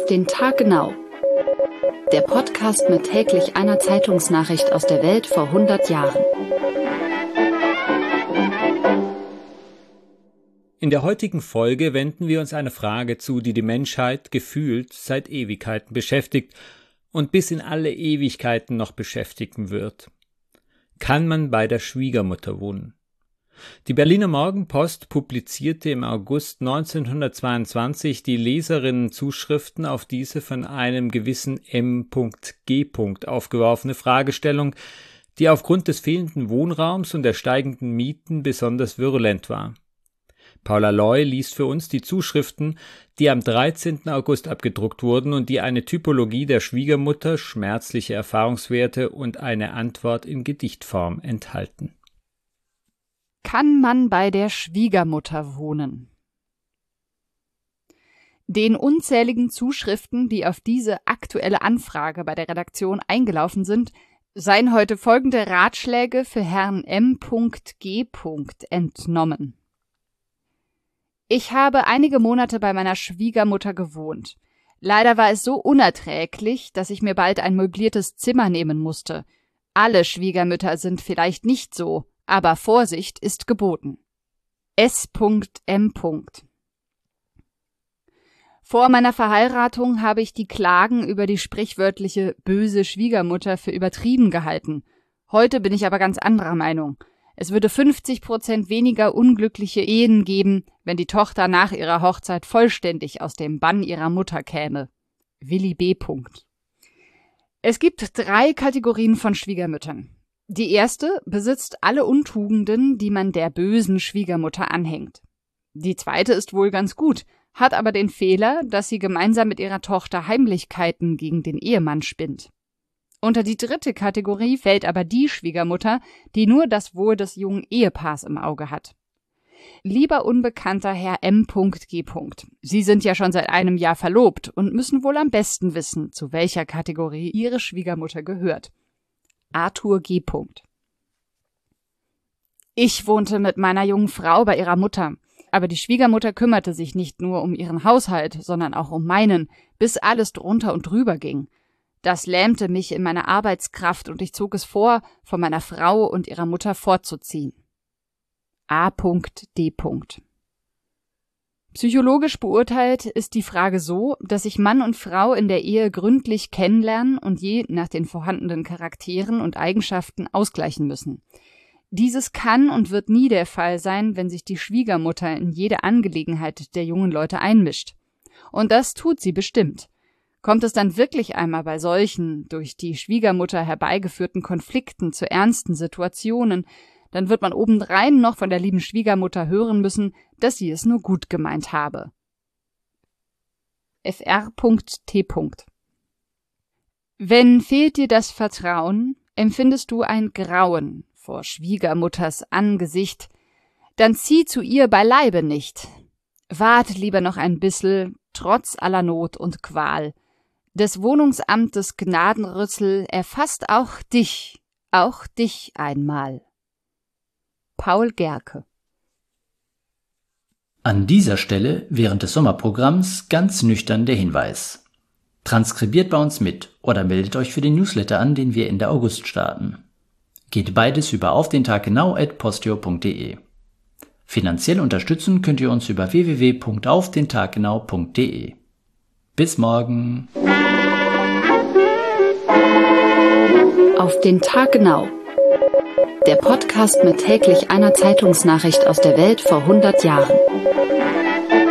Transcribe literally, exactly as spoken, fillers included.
den Tag genau. Der Podcast mit täglich einer Zeitungsnachricht aus der Welt vor hundert Jahren. In der heutigen Folge wenden wir uns einer Frage zu, die die Menschheit gefühlt seit Ewigkeiten beschäftigt und bis in alle Ewigkeiten noch beschäftigen wird. Kann man bei der Schwiegermutter wohnen? Die Berliner Morgenpost publizierte im August neunzehnhundertzweiundzwanzig die Leserinnenzuschriften auf diese von einem gewissen M G aufgeworfene Fragestellung, die aufgrund des fehlenden Wohnraums und der steigenden Mieten besonders virulent war. Paula Loy liest für uns die Zuschriften, die am dreizehnten August abgedruckt wurden und die eine Typologie der Schwiegermutter, schmerzliche Erfahrungswerte und eine Antwort in Gedichtform enthalten. Kann man bei der Schwiegermutter wohnen? Den unzähligen Zuschriften, die auf diese aktuelle Anfrage bei der Redaktion eingelaufen sind, seien heute folgende Ratschläge für Herrn M G entnommen. Ich habe einige Monate bei meiner Schwiegermutter gewohnt. Leider war es so unerträglich, dass ich mir bald ein möbliertes Zimmer nehmen musste. Alle Schwiegermütter sind vielleicht nicht so, aber Vorsicht ist geboten. S M Vor meiner Verheiratung habe ich die Klagen über die sprichwörtliche böse Schwiegermutter für übertrieben gehalten. Heute bin ich aber ganz anderer Meinung. Es würde fünfzig Prozent weniger unglückliche Ehen geben, wenn die Tochter nach ihrer Hochzeit vollständig aus dem Bann ihrer Mutter käme. Willi B. Es gibt drei Kategorien von Schwiegermüttern. Die erste besitzt alle Untugenden, die man der bösen Schwiegermutter anhängt. Die zweite ist wohl ganz gut, hat aber den Fehler, dass sie gemeinsam mit ihrer Tochter Heimlichkeiten gegen den Ehemann spinnt. Unter die dritte Kategorie fällt aber die Schwiegermutter, die nur das Wohl des jungen Ehepaars im Auge hat. Lieber unbekannter Herr M G, Sie sind ja schon seit einem Jahr verlobt und müssen wohl am besten wissen, zu welcher Kategorie Ihre Schwiegermutter gehört. Arthur G. Ich wohnte mit meiner jungen Frau bei ihrer Mutter, aber die Schwiegermutter kümmerte sich nicht nur um ihren Haushalt, sondern auch um meinen, bis alles drunter und drüber ging. Das lähmte mich in meiner Arbeitskraft und ich zog es vor, von meiner Frau und ihrer Mutter fortzuziehen. A D Psychologisch beurteilt ist die Frage so, dass sich Mann und Frau in der Ehe gründlich kennenlernen und je nach den vorhandenen Charakteren und Eigenschaften ausgleichen müssen. Dieses kann und wird nie der Fall sein, wenn sich die Schwiegermutter in jede Angelegenheit der jungen Leute einmischt. Und das tut sie bestimmt. Kommt es dann wirklich einmal bei solchen, durch die Schwiegermutter herbeigeführten Konflikten zu ernsten Situationen, dann wird man obendrein noch von der lieben Schwiegermutter hören müssen, dass sie es nur gut gemeint habe. F R T Wenn fehlt dir das Vertrauen, empfindest du ein Grauen vor Schwiegermutters Angesicht, dann zieh zu ihr beileibe nicht. Wart lieber noch ein bissel, trotz aller Not und Qual. Des Wohnungsamtes Gnadenrüssel erfasst auch dich, auch dich einmal. Paul Gerke. An dieser Stelle während des Sommerprogramms ganz nüchtern der Hinweis. Transkribiert bei uns mit oder meldet euch für den Newsletter an, den wir Ende August starten. Geht beides über auf den Tag genau at posteo punkt de. Finanziell unterstützen könnt ihr uns über w w w punkt auf den tag genau punkt de. Bis morgen. Auf den Tag genau. Der Podcast mit täglich einer Zeitungsnachricht aus der Welt vor hundert Jahren.